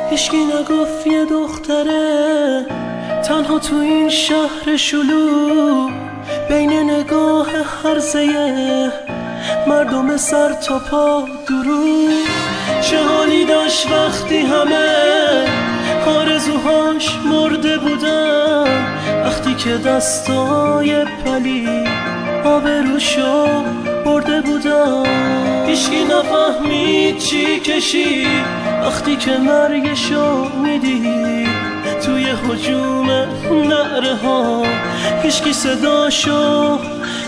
هیچکی نگفت یه دختره تنها تو این شهر شلوغ بین نگاه هرزه مردم سر تا پا درو چه حالی داشت وقتی همه آرزوهاش مرده بودن، وقتی که دستای پلی آبروشو برده بودن. هیچکی نفهمید چی کشید وقتی که مرگشو میدید توی هجوم نعره ها، هیچکی صداشو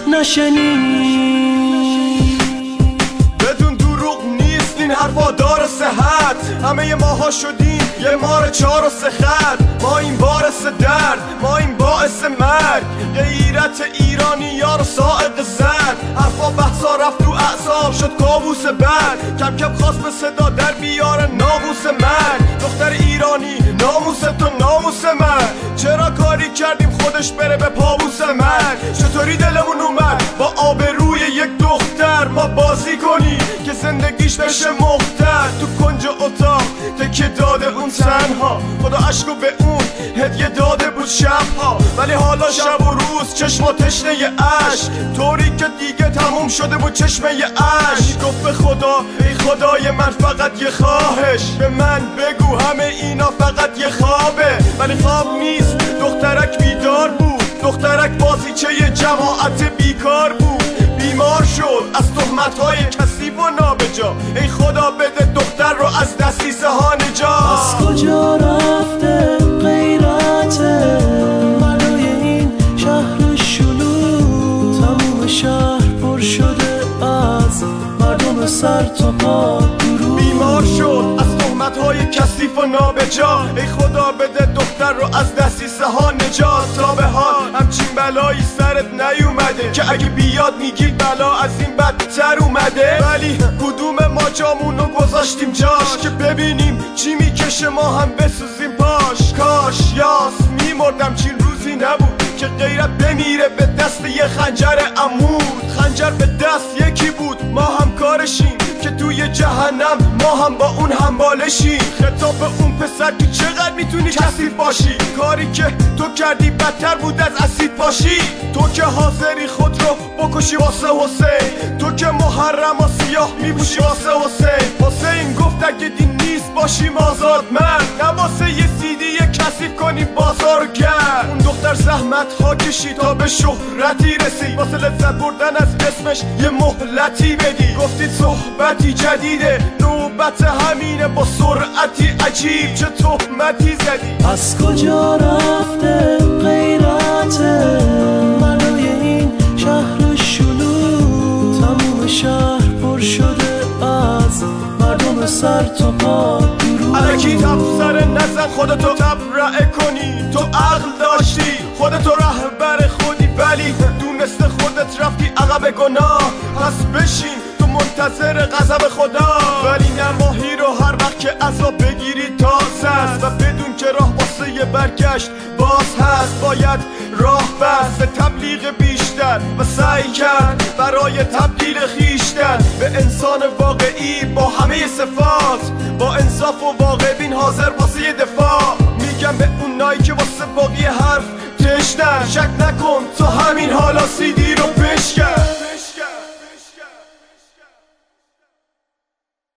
نشنید. بدون دروغ نیست این حرفا داره صحت، همه ماها شدیم یه مار 4 و 3 خط. ما این باعث درد، ما این باعث مرگ، غیرت ایرانی یار ساعد زد. حرفا بحثا رفت تو اعصاب شد کابوس بد، کم کم خواست به صدا در بیاره ناموس من. دختر ایرانی ناموس تو ناموس من، چرا کاری کردیم خودش بره به پابوس من؟ چطوری دلمون اومد با آبروی یک دختر ما بازی کنی که زندگیش بشه مختر؟ تو کنج اتاق تکیه داده اون تنها، خدا عشقو به اون هدیه داده بود شبها. ولی حالا شب و روز چشم و تشنه عشق، طوری که دیگه تموم شده بود چشمه عشق. گفت به خدا ای خدای من فقط یه خواهش، به من بگو همه اینا فقط یه خوابه. ولی خواب نیست، دخترک بیدار بود، دخترک بازیچه جماعت بیکار بود. بیمار شد از تهمت‌های کثیف و نابجا، ای خدا بده دختر رو از دستیسه ها نجات. از کجا رفته غیرت مردای این شهر شلوغ؟ تموم شهر پر شده از مردم سر تا پا درو. بیمار شد از تهمت‌های کثیف و نابجا، ای خدا بده دختر رو از دستیسه ها نجات. تا به حال همچین بلایی سرت نیومده که اگه بیاد میگی بلا از این بدتر اومده. ولی کدوم ما جامونو گذاشتیم جاش که ببینیم چی میکشه ما هم بسوزیم پاش؟ کاش یاس میمردم چین روزی نبود که غیرت بمیره به دست یه خنجر عمود. خنجر به دست یکی بود، ما هم کارشیم که توی جهنم ما هم با اون همبالشیم. خطاب به اون پسر که چقدر میتونی کثیف باشی، کاری که تو کردی بدتر بود از اسید باشی. تو که حاضری خود رو بکشی واسه حسین، تو که محرم و سیاه میپوشی واسه حسین. حسین گفت اگه دین نیست باشیم آزاد من، نه واسه یه سیدی کثیف کنی بازار گرد. اون دختر زحمت ها کشید تا به شهرتی رسید، واسه لذت بردن از اسمش یه مهلتی بدی. گفتید صحبتی جدیده، نوبت همینه، با سرعتی عجیب چه تهمتی زدی. از کجا رفته غیرت مردای این شهر شلوغ؟ تموم شهر پر شده از مردم سر تا پا درو. الکی تبصره نزن خودتو تبرئه کنی، تو عقل داشتی خودتو رهبر خودی، ولی دونسته خودت رفتی عقب گناه. پس بشین تو منتظر غضب خدا، ولی نماهی رو هر وقت که عذاب بگیری تازه است. و بدون که راه واسه یه برگشت باز هست، باید راه بست به تبلیغ بیشتر و سعی کرد برای تبدیل خیشتن به انسان واقعی با همه صفات، با انصاف و واقع بین حاضر واسه یه دفاع. میگم به اونایی که واسه باقی حرف تشنن، شک نکن تو همین حالا سیدی رو بشکن.